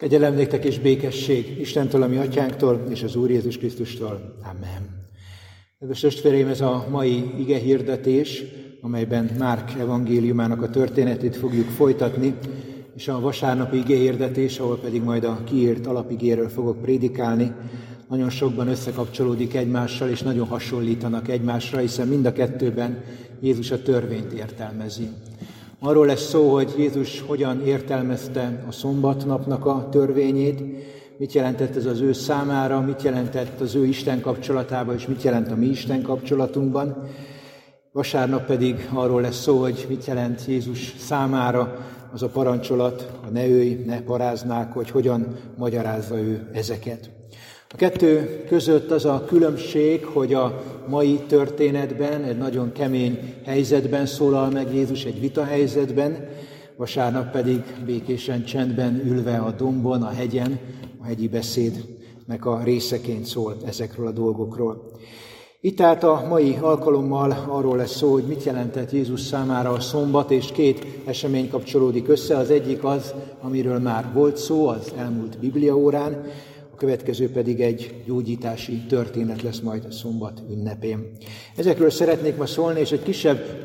Kegyelem néktek és békesség Istentől, a mi atyánktól, és az Úr Jézus Krisztustól. Amen. Kedves testvéreim, ez a mai igehirdetés, amelyben Márk evangéliumának a történetét fogjuk folytatni, és a vasárnapi igehirdetés, ahol pedig majd a kiírt alapigéről fogok prédikálni, nagyon sokban összekapcsolódik egymással, és nagyon hasonlítanak egymásra, hiszen mind a kettőben Jézus a törvényt értelmezi. Arról lesz szó, hogy Jézus hogyan értelmezte a szombatnapnak a törvényét, mit jelentett ez az ő számára, mit jelentett az ő Isten kapcsolatában, és mit jelent a mi Isten kapcsolatunkban. Vasárnap pedig arról lesz szó, hogy mit jelent Jézus számára az a parancsolat, a ne ölj, ne paráznák, hogy hogyan magyarázza ő ezeket. A kettő között az a különbség, hogy a mai történetben, egy nagyon kemény helyzetben szólal meg Jézus, egy vitahelyzetben, vasárnap pedig békésen, csendben ülve a dombon, a hegyen, a hegyi beszédnek a részeként szól ezekről a dolgokról. Itt tehát a mai alkalommal arról lesz szó, hogy mit jelentett Jézus számára a szombat, és két esemény kapcsolódik össze. Az egyik az, amiről már volt szó az elmúlt bibliaórán, a következő pedig egy gyógyítási történet lesz majd a szombat ünnepén. Ezekről szeretnék ma szólni, és egy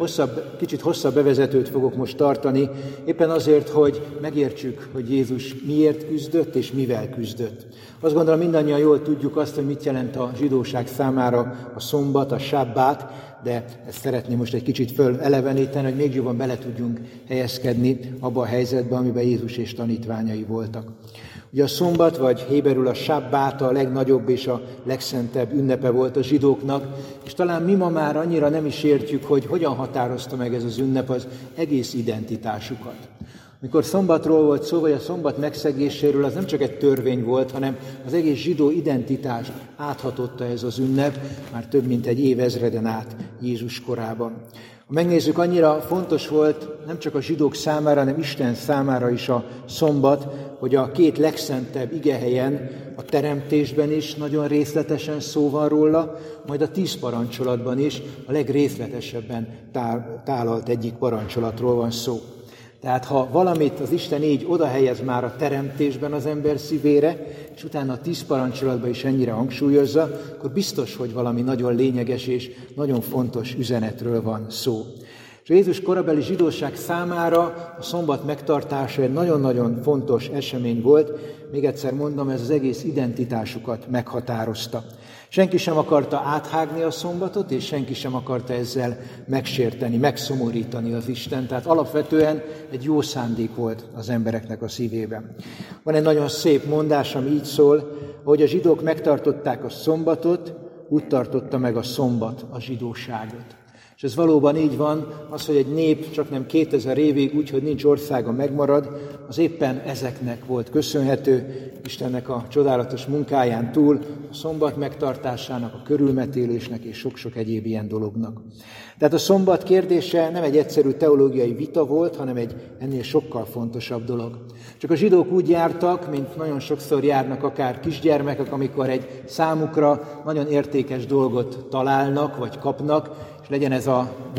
kicsit hosszabb bevezetőt fogok most tartani, éppen azért, hogy megértsük, hogy Jézus miért küzdött és mivel küzdött. Azt gondolom, mindannyian jól tudjuk azt, hogy mit jelent a zsidóság számára a szombat, a sábbát, de ezt szeretném most egy kicsit föleleveníteni, hogy még jobban bele tudjunk helyezkedni abba a helyzetbe, amiben Jézus és tanítványai voltak. Ugye a szombat, vagy héberül a sábbát a legnagyobb és a legszentebb ünnepe volt a zsidóknak, és talán mi ma már annyira nem is értjük, hogy hogyan határozta meg ez az ünnep az egész identitásukat. Amikor szombatról volt szó, vagy a szombat megszegéséről, az nem csak egy törvény volt, hanem az egész zsidó identitást áthatotta ez az ünnep, már több mint egy évezreden át Jézus korában. Ha megnézzük, annyira fontos volt nem csak a zsidók számára, hanem Isten számára is a szombat, hogy a két legszentebb igehelyen, a teremtésben is nagyon részletesen szó van róla, majd a 10 parancsolatban is a legrészletesebben tálalt egyik parancsolatról van szó. Tehát ha valamit az Isten így odahelyez már a teremtésben az ember szívére, és utána a 10 parancsolatban is ennyire hangsúlyozza, akkor biztos, hogy valami nagyon lényeges és nagyon fontos üzenetről van szó. És Jézus korabeli zsidóság számára a szombat megtartása egy nagyon-nagyon fontos esemény volt. Még egyszer mondom, ez az egész identitásukat meghatározta. Senki sem akarta áthágni a szombatot, és senki sem akarta ezzel megsérteni, megszomorítani az Istent. Tehát alapvetően egy jó szándék volt az embereknek a szívében. Van egy nagyon szép mondás, ami így szól, hogy a zsidók megtartották a szombatot, úgy tartotta meg a szombat a zsidóságot. És ez valóban így van, az, hogy egy nép csak nem 2000 évig úgy, hogy nincs országa megmarad, az éppen ezeknek volt köszönhető, Istennek a csodálatos munkáján túl, a szombat megtartásának, a körülmetélésnek és sok-sok egyéb ilyen dolognak. Tehát a szombat kérdése nem egy egyszerű teológiai vita volt, hanem egy ennél sokkal fontosabb dolog. Csak a zsidók úgy jártak, mint nagyon sokszor járnak akár kisgyermekek, amikor egy számukra nagyon értékes dolgot találnak vagy kapnak, és legyen ez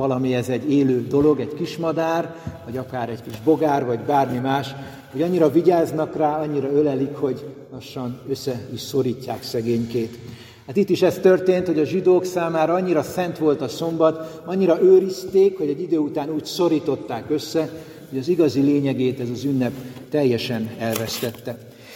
ez egy élő dolog, egy kismadár, vagy akár egy kis bogár, vagy bármi más, hogy annyira vigyáznak rá, annyira ölelik, hogy lassan össze is szorítják szegénykét. Hát itt is ez történt, hogy a zsidók számára annyira szent volt a szombat, annyira őrizték, hogy egy idő után úgy szorították össze, hogy az igazi lényegét ez az ünnep teljesen elvesztette.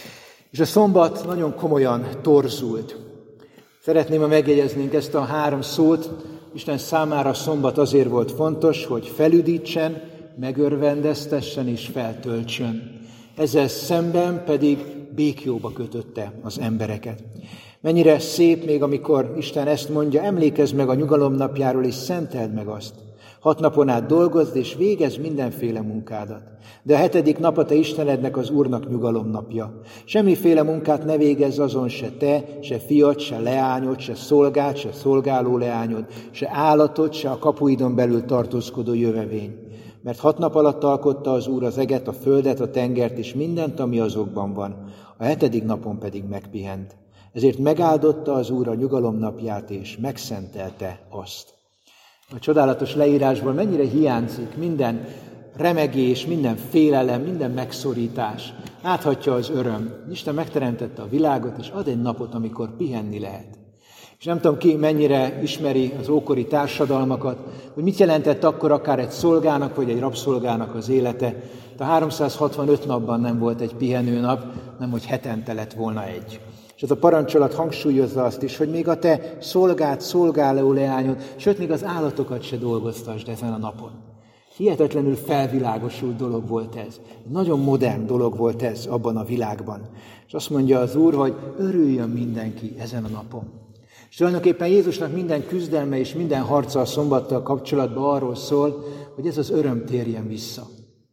És a szombat nagyon komolyan torzult. Szeretném, ha megjegyeznénk ezt a 3 szót. Isten számára a szombat azért volt fontos, hogy felüdítsen, megörvendeztessen és feltöltsön. Ezzel szemben pedig békjóba kötötte az embereket. Mennyire szép még, amikor Isten ezt mondja, emlékezz meg a nyugalom napjáról, és szenteld meg azt. 6 napon át dolgozd, és végezz mindenféle munkádat. De a 7. nap a te Istenednek, az Úrnak nyugalomnapja. Semmiféle munkát ne végezz azon se te, se fiad, se leányod, se szolgád, se szolgáló leányod, se állatod, se a kapuidon belül tartózkodó jövevény. Mert 6 nap alatt alkotta az Úr az eget, a földet, a tengert, és mindent, ami azokban van. A 7. napon pedig megpihent. Ezért megáldotta az Úr a nyugalomnapját, és megszentelte azt. A csodálatos leírásból mennyire hiányzik minden remegés, minden félelem, minden megszorítás. Áthatja az öröm. Isten megteremtette a világot, és ad egy napot, amikor pihenni lehet. És nem tudom ki mennyire ismeri az ókori társadalmakat, hogy mit jelentett akkor akár egy szolgának, vagy egy rabszolgának az élete. A 365 napban nem volt egy pihenőnap, nem hogy hetente lett volna egy. És ez a parancsolat hangsúlyozza azt is, hogy még a te szolgáló leányod, sőt, még az állatokat se dolgoztasd ezen a napon. Hihetetlenül felvilágosult dolog volt ez. Nagyon modern dolog volt ez abban a világban. És azt mondja az Úr, hogy örüljön mindenki ezen a napon. És tulajdonképpen Jézusnak minden küzdelme és minden harca a szombattal kapcsolatban arról szól, hogy ez az öröm térjen vissza.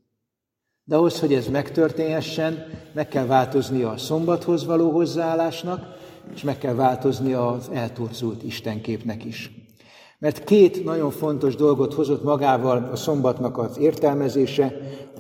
De ahhoz, hogy ez megtörténhessen, meg kell változnia a szombathoz való hozzáállásnak, és meg kell változnia az eltorzult istenképnek is. Mert két nagyon fontos dolgot hozott magával a szombatnak az értelmezése,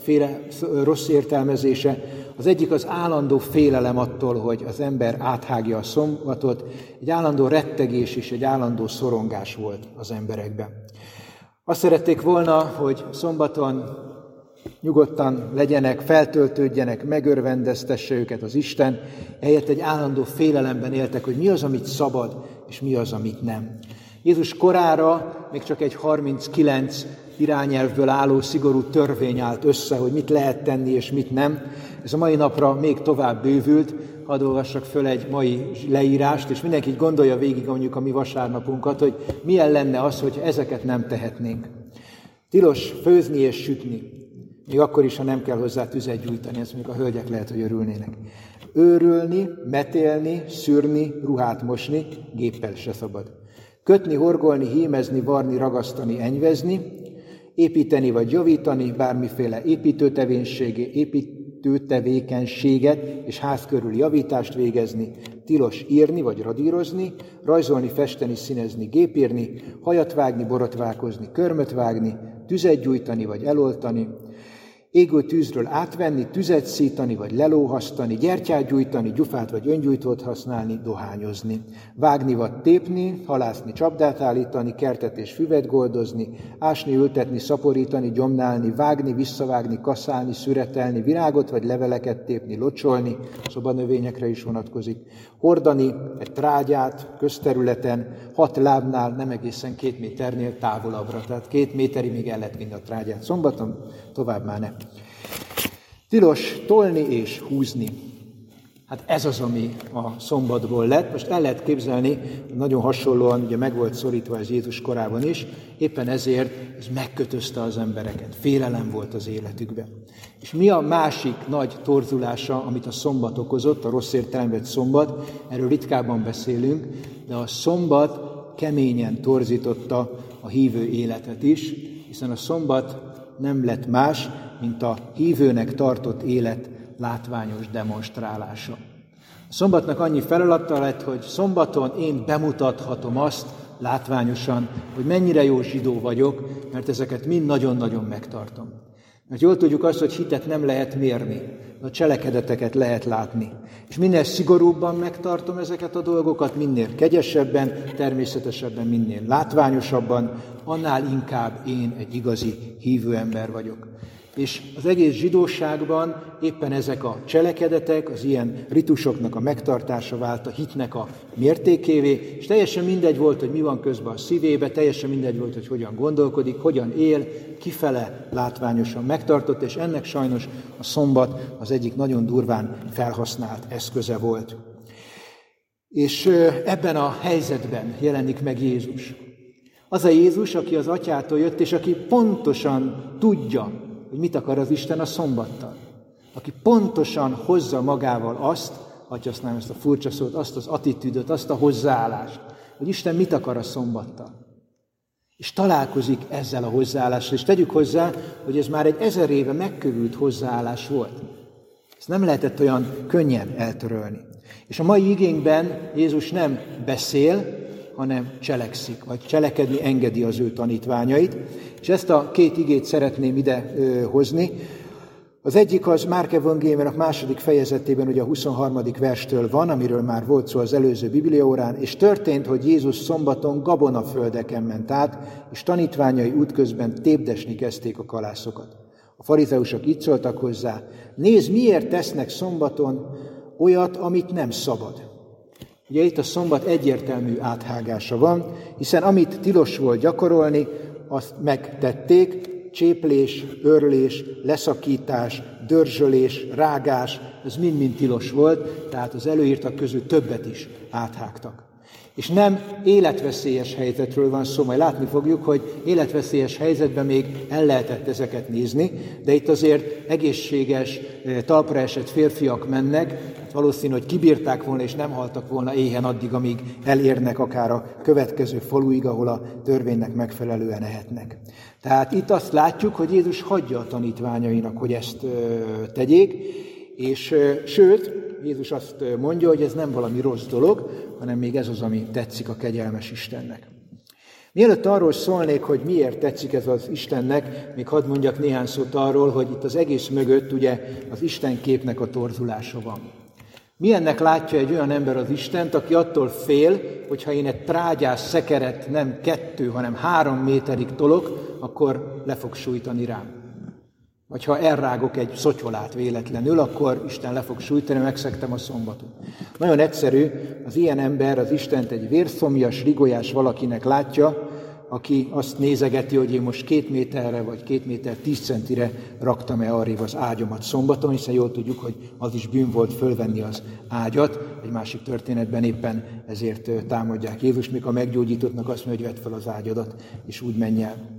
rossz értelmezése. Az egyik az állandó félelem attól, hogy az ember áthágja a szombatot, egy állandó rettegés és egy állandó szorongás volt az emberekben. Azt szerették volna, hogy szombaton nyugodtan legyenek, feltöltődjenek, megörvendeztesse őket az Isten, helyett egy állandó félelemben éltek, hogy mi az, amit szabad, és mi az, amit nem. Jézus korára még csak egy 39 irányelvből álló szigorú törvény állt össze, hogy mit lehet tenni és mit nem. Ez a mai napra még tovább bővült. Hadd olvassak föl egy mai leírást, és mindenki gondolja végig mondjuk a mi vasárnapunkat, hogy milyen lenne az, hogy ezeket nem tehetnénk. Tilos főzni és sütni, még akkor is, ha nem kell hozzá tüzet gyújtani, ezt mondjuk a hölgyek lehet, hogy örülnének. Őrülni, metélni, szűrni, ruhát mosni, géppel se szabad. Kötni, horgolni, hímezni, varni, ragasztani, enyvezni, építeni vagy javítani, bármiféle építőtevékenységet és ház körül javítást végezni, tilos írni vagy radírozni, rajzolni, festeni, színezni, gépírni, hajat vágni, borotválkozni, körmöt vágni, tüzet gyújtani vagy eloltani, égő tűzről átvenni, tüzet szítani vagy lelóhasztani, gyertyát gyújtani, gyufát vagy öngyújtót használni, dohányozni, vágni vagy tépni, halászni, csapdát állítani, kertet és füvet goldozni, ásni, ültetni, szaporítani, gyomnálni, vágni, visszavágni, kaszálni, szüretelni, virágot vagy leveleket tépni, locsolni, szobanövényekre is vonatkozik, hordani egy trágyát közterületen, 6 lábnál, nem egészen 2 méternél távolabbra, tehát 2 méterig még el lehet vinni a trágyát. Szombaton tovább már nem. Tilos tolni és húzni. Hát ez az, ami a szombatból lett. Most el lehet képzelni, nagyon hasonlóan, ugye meg volt szorítva ez Jézus korában is, éppen ezért ez megkötözte az embereket. Félelem volt az életükben. És mi a másik nagy torzulása, amit a szombat okozott, a rossz értelemben szombat, erről ritkábban beszélünk, de a szombat keményen torzította a hívő életet is, hiszen a szombat nem lett más, mint a hívőnek tartott élet látványos demonstrálása. A szombatnak annyi feladata lett, hogy szombaton én bemutathatom azt látványosan, hogy mennyire jó zsidó vagyok, mert ezeket mind nagyon-nagyon megtartom. Mert jól tudjuk azt, hogy hitet nem lehet mérni, de a cselekedeteket lehet látni. És minél szigorúbban megtartom ezeket a dolgokat, minél kegyesebben, természetesebben, minél látványosabban, annál inkább én egy igazi hívő ember vagyok. És az egész zsidóságban éppen ezek a cselekedetek, az ilyen ritusoknak a megtartása vált a hitnek a mértékévé, és teljesen mindegy volt, hogy mi van közben a szívébe, teljesen mindegy volt, hogy hogyan gondolkodik, hogyan él, kifele látványosan megtartott, és ennek sajnos a szombat az egyik nagyon durván felhasznált eszköze volt. És ebben a helyzetben jelenik meg Jézus. Az a Jézus, aki az Atyától jött, és aki pontosan tudja, hogy mit akar az Isten a szombattal. Aki pontosan hozza magával azt, hogy használom ezt a furcsa szót, azt az attitűdöt, azt a hozzáállást, hogy Isten mit akar a szombattal. És találkozik ezzel a hozzáállással, és tegyük hozzá, hogy ez már egy 1000 éve megkövült hozzáállás volt. Ezt nem lehetett olyan könnyen eltörölni. És a mai igénkben Jézus nem beszél, hanem cselekszik, vagy cselekedni engedi az ő tanítványait. És ezt a 2 igét szeretném ide hozni. Az egyik az Márk evangéliumának 2. fejezetében, ugye a 23. verstől van, amiről már volt szó az előző bibliaórán, és történt, hogy Jézus szombaton gabonaföldeken ment át, és tanítványai útközben tépdesni kezdték a kalászokat. A farizeusok így szóltak hozzá: nézd, miért tesznek szombaton olyat, amit nem szabad. Ugye itt a szombat egyértelmű áthágása van, hiszen amit tilos volt gyakorolni, azt megtették: cséplés, örlés, leszakítás, dörzsölés, rágás, ez mind-mind tilos volt, tehát az előírtak közül többet is áthágtak. És nem életveszélyes helyzetről van szó, majd látni fogjuk, hogy életveszélyes helyzetben még el lehetett ezeket nézni, de itt azért egészséges, talpra esett férfiak mennek, valószínű, hogy kibírták volna és nem haltak volna éhen addig, amíg elérnek akár a következő faluig, ahol a törvénynek megfelelően ehetnek. Tehát itt azt látjuk, hogy Jézus hagyja a tanítványainak, hogy ezt tegyék, és sőt, Jézus azt mondja, hogy ez nem valami rossz dolog, hanem még ez az, ami tetszik a kegyelmes Istennek. Mielőtt arról szólnék, hogy miért tetszik ez az Istennek, még hadd mondjak néhány szót arról, hogy itt az egész mögött ugye az Isten képnek a torzulása van. Milyennek látja egy olyan ember az Istent, aki attól fél, hogy ha én egy trágyás szekeret nem 2, hanem 3 méterig tolok, akkor le fog sújtani rám. Vagy ha elrágok egy szotyolát véletlenül, akkor Isten le fog sújtani, megszegtem a szombatot. Nagyon egyszerű, az ilyen ember az Istent egy vérszomjas, rigolyás valakinek látja, aki azt nézegeti, hogy én most 2 méterre vagy 2 méter 10 centire raktam-e arrébb az ágyamat szombaton, hiszen jól tudjuk, hogy az is bűn volt fölvenni az ágyat. Egy másik történetben éppen ezért támadják Jézus, mikor a meggyógyítottnak azt mondja, hogy vedd fel az ágyadat, és úgy menj el.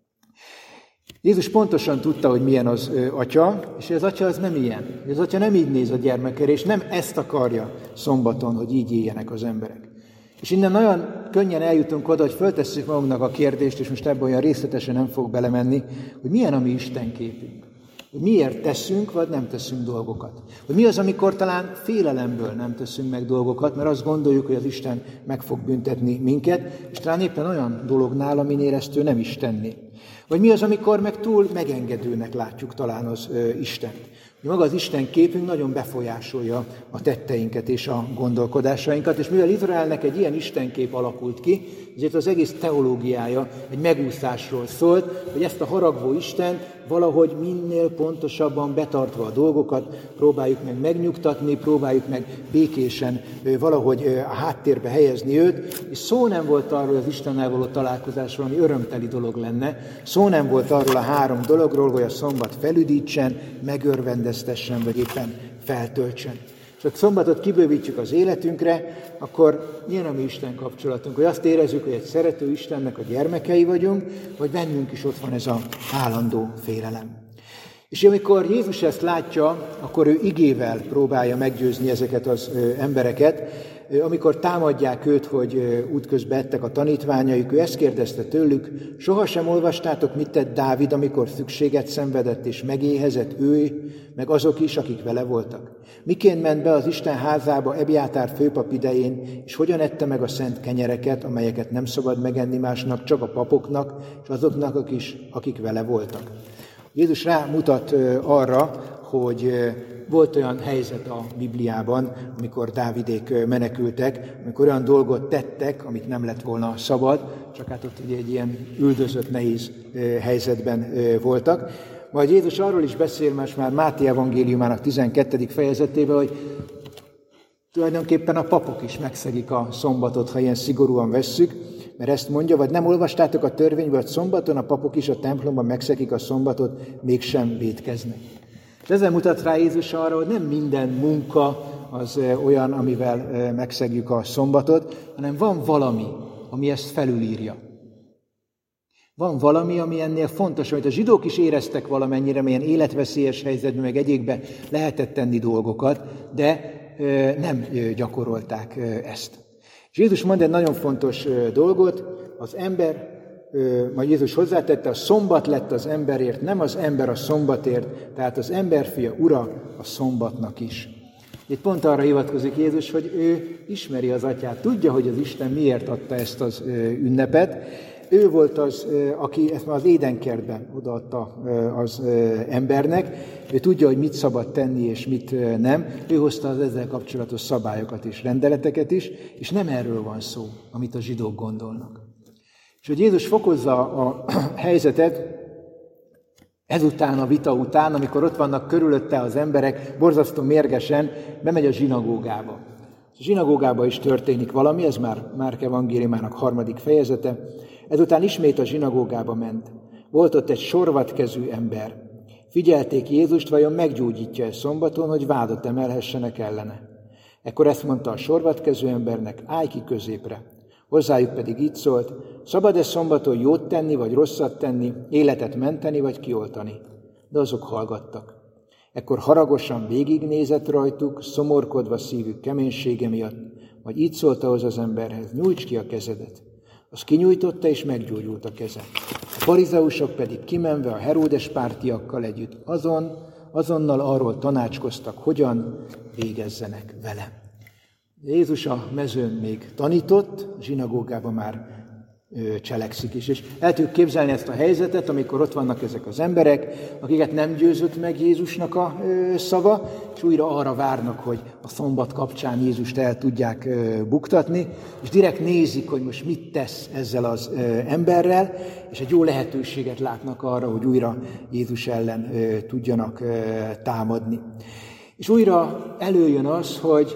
Jézus pontosan tudta, hogy milyen az atya, és az atya az nem ilyen. Az atya nem így néz a gyermekére, és nem ezt akarja szombaton, hogy így éljenek az emberek. És innen nagyon könnyen eljutunk oda, hogy föltesszük magunknak a kérdést, és most ebben olyan részletesen nem fog belemenni, hogy milyen a mi Isten képünk. Hogy miért teszünk, vagy nem teszünk dolgokat. Hogy mi az, amikor talán félelemből nem teszünk meg dolgokat, mert azt gondoljuk, hogy az Isten meg fog büntetni minket, és talán éppen olyan dolognál, aminél ezt ő nem is tenné. Vagy mi az, amikor meg túl megengedőnek látjuk talán az Istent. Maga az Isten képünk nagyon befolyásolja a tetteinket és a gondolkodásainkat, és mivel Izraelnek egy ilyen istenkép alakult ki, ezért az egész teológiája egy megúszásról szólt, hogy ezt a haragvó Istent valahogy minél pontosabban betartva a dolgokat próbáljuk meg megnyugtatni, próbáljuk meg békésen valahogy a háttérbe helyezni őt, és szó nem volt arról az Istennel való találkozásról, ami örömteli dolog lenne, szó nem volt arról a 3 dologról, hogy a szombat felüdítsen, megörvendeztessen, vagy éppen feltöltsen. És ha szombatot kibővítjük az életünkre, akkor milyen a mi Isten kapcsolatunk, hogy azt érezzük, hogy egy szerető Istennek a gyermekei vagyunk, vagy bennünk is ott van ez az állandó félelem. És amikor Jézus ezt látja, akkor ő igével próbálja meggyőzni ezeket az embereket. Amikor támadják őt, hogy útközben ettek a tanítványaik, ő ezt kérdezte tőlük: sohasem olvastátok, mit tett Dávid, amikor szükséget szenvedett és megéhezett ő, meg azok is, akik vele voltak? Miként ment be az Isten házába Ebjátár főpap idején, és hogyan ette meg a szent kenyereket, amelyeket nem szabad megenni másnak, csak a papoknak, és azoknak, akik vele voltak? Jézus rámutat arra, hogy volt olyan helyzet a Bibliában, amikor Dávidék menekültek, amikor olyan dolgot tettek, amit nem lett volna szabad, csak hát ott ugye egy ilyen üldözött, nehéz helyzetben voltak. Majd Jézus arról is beszél most már Máté evangéliumának 12. fejezetében, hogy tulajdonképpen a papok is megszegik a szombatot, ha ilyen szigorúan vesszük, mert ezt mondja, vagy nem olvastátok a törvényből, hogy szombaton a papok is a templomban megszegik a szombatot, mégsem vétkeznek. És ezzel mutat rá Jézus arra, hogy nem minden munka az olyan, amivel megszegjük a szombatot, hanem van valami, ami ezt felülírja. Van valami, ami ennél fontos, amit a zsidók is éreztek valamennyire, milyen életveszélyes helyzetben, meg egyébben lehetett tenni dolgokat, de nem gyakorolták ezt. És Jézus mond egy nagyon fontos dolgot, az ember, majd Jézus hozzátette, a szombat lett az emberért, nem az ember a szombatért, tehát az emberfia ura a szombatnak is. Itt pont arra hivatkozik Jézus, hogy ő ismeri az atyát, tudja, hogy az Isten miért adta ezt az ünnepet. Ő volt az, aki ezt már az édenkertben odaadta az embernek. Ő tudja, hogy mit szabad tenni és mit nem. Ő hozta az ezzel kapcsolatos szabályokat és rendeleteket is, és nem erről van szó, amit a zsidók gondolnak. És hogy Jézus fokozza a helyzetet, Ezután a vita után, amikor ott vannak körülötte az emberek, borzasztó mérgesen, bemegy a zsinagógába. A zsinagógában is történik valami, ez már Márk evangéliumának 3. fejezete. Ezután ismét a zsinagógába ment. Volt ott egy sorvadkezű ember. Figyelték Jézust, vajon meggyógyítja-e szombaton, hogy vádat emelhessenek ellene. Ekkor ezt mondta a sorvadkezű embernek, állj ki középre. Hozzájuk pedig így szólt, szabad-e szombaton jót tenni, vagy rosszat tenni, életet menteni, vagy kioltani? De azok hallgattak. Ekkor haragosan végignézett rajtuk, szomorkodva szívük keménysége miatt, majd így szólt ahhoz az emberhez, nyújts ki a kezedet. Az kinyújtotta, és meggyógyult a keze. A farizeusok pedig kimenve a Heródes pártiakkal együtt azonnal arról tanácskoztak, hogyan végezzenek vele. Jézus a mezőn még tanított, a zsinagógában már cselekszik is. És el tudjuk képzelni ezt a helyzetet, amikor ott vannak ezek az emberek, akiket nem győzött meg Jézusnak a szava, és újra arra várnak, hogy a szombat kapcsán Jézust el tudják buktatni, és direkt nézik, hogy most mit tesz ezzel az emberrel, és egy jó lehetőséget látnak arra, hogy újra Jézus ellen tudjanak támadni. És újra előjön az, hogy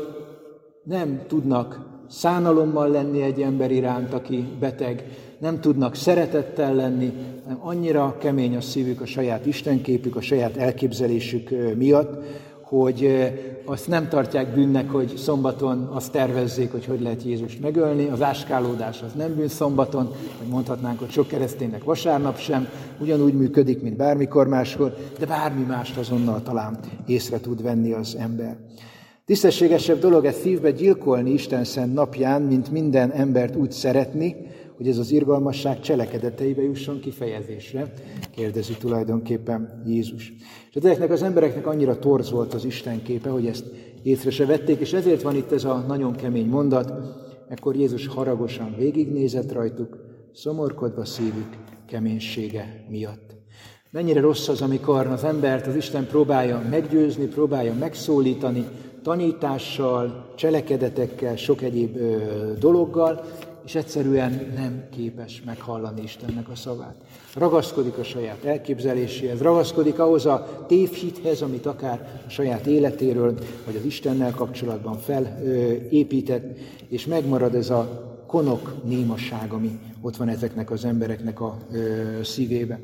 nem tudnak szánalommal lenni egy ember iránt, aki beteg, nem tudnak szeretettel lenni, hanem annyira kemény a szívük, a saját istenképük, a saját elképzelésük miatt, hogy azt nem tartják bűnnek, hogy szombaton azt tervezzék, hogy lehet Jézust megölni. Az áskálódás az nem bűn szombaton, vagy mondhatnánk, hogy sok kereszténynek vasárnap sem, ugyanúgy működik, mint bármikor máskor, de bármi mást azonnal talán észre tud venni az ember. Tisztességesebb dolog ezt szívbe gyilkolni Isten szent napján, mint minden embert úgy szeretni, hogy ez az irgalmasság cselekedeteibe jusson kifejezésre, kérdezi tulajdonképpen Jézus. És ezeknek az embereknek annyira torz volt az Isten képe, hogy ezt észre se vették, és ezért van itt ez a nagyon kemény mondat, ekkor Jézus haragosan végignézett rajtuk, szomorkodva szívük keménysége miatt. Mennyire rossz az, amikor az embert az Isten próbálja meggyőzni, próbálja megszólítani, tanítással, cselekedetekkel, sok egyéb dologgal, és egyszerűen nem képes meghallani Istennek a szavát. Ragaszkodik a saját elképzeléséhez, ragaszkodik ahhoz a tévhithez, amit akár a saját életéről, vagy az Istennel kapcsolatban felépített, és megmarad ez a konok némaság, ami ott van ezeknek az embereknek a szívében.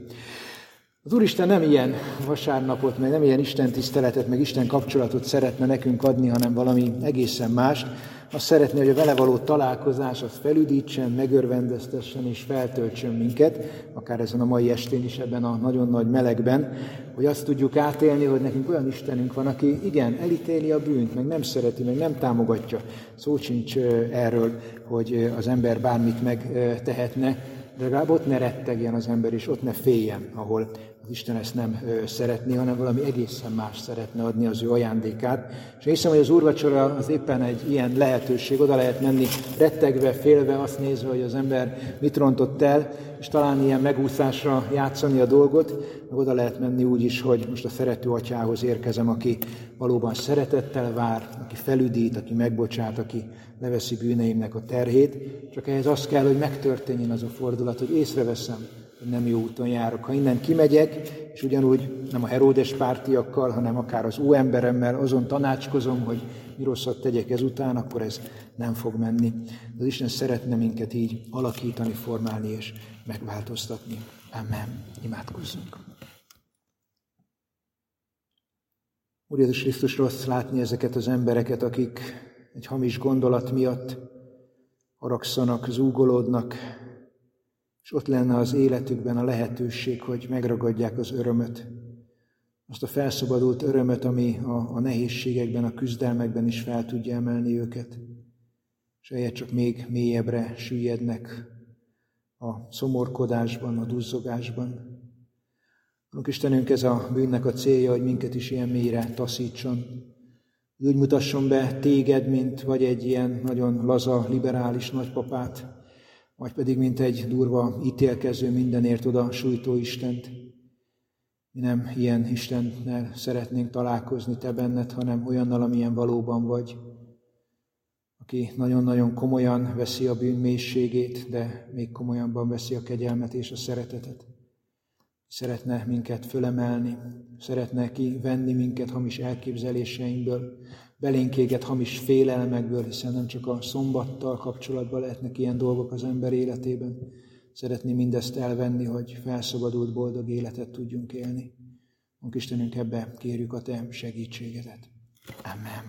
Az Úristen nem ilyen vasárnapot, meg nem ilyen Isten tiszteletet, meg Isten kapcsolatot szeretne nekünk adni, hanem valami egészen mást. Azt szeretné, hogy a vele való találkozás az felüdítsen, megörvendeztessen és feltöltsön minket, akár ezen a mai estén is, ebben a nagyon nagy melegben, hogy azt tudjuk átélni, hogy nekünk olyan Istenünk van, aki igen, elítéli a bűnt, meg nem szereti, meg nem támogatja. Szó sincs erről, hogy az ember bármit megtehetne, de legalább ott ne rettegjen az ember, és ott ne féljen, ahol az Isten ezt nem szeretné, hanem valami egészen más szeretne adni az ő ajándékát. És én hiszem, hogy az úrvacsora az éppen egy ilyen lehetőség, oda lehet menni rettegve, félve, azt nézve, hogy az ember mit rontott el, és talán ilyen megúszásra játszani a dolgot, meg oda lehet menni úgy is, hogy most a szerető atyához érkezem, aki valóban szeretettel vár, aki felüdít, aki megbocsát, aki leveszi bűneimnek a terhét, csak ehhez az kell, hogy megtörténjen az a fordulat, hogy észreveszem, hogy nem jó úton járok. Ha innen kimegyek, és ugyanúgy nem a Heródes pártiakkal, hanem akár az óemberemmel azon tanácskozom, hogy mi rosszat tegyek ezután, akkor ez nem fog menni. Az Isten szeretne minket így alakítani, formálni és megváltoztatni. Amen. Imádkozzunk. Úr Jézus Krisztus, rossz látni ezeket az embereket, akik egy hamis gondolat miatt haragszanak, zúgolódnak, és ott lenne az életükben a lehetőség, hogy megragadják az örömöt, azt a felszabadult örömöt, ami a nehézségekben, a küzdelmekben is fel tudja emelni őket, és helyett csak még mélyebbre süllyednek a szomorkodásban, a duzzogásban. Úrunk Istenünk, ez a bűnnek a célja, hogy minket is ilyen mélyre taszítson, úgy mutasson be téged, mint vagy egy ilyen nagyon laza, liberális nagypapát, vagy pedig mint egy durva, ítélkező, mindenért oda sújtó Istent. Mi nem ilyen Istennel szeretnénk találkozni te benned, hanem olyannal, amilyen valóban vagy, aki nagyon-nagyon komolyan veszi a bűn mélységét, de még komolyabban veszi a kegyelmet és a szeretetet. szeretne minket fölemelni, szeretne kivenni minket hamis elképzeléseinkből, belénk éget hamis félelmekből, hiszen nem csak a szombattal kapcsolatban lehetnek ilyen dolgok az ember életében. Szeretné mindezt elvenni, hogy felszabadult, boldog életet tudjunk élni. Istenünk, ebbe kérjük a Te segítségedet. Amen.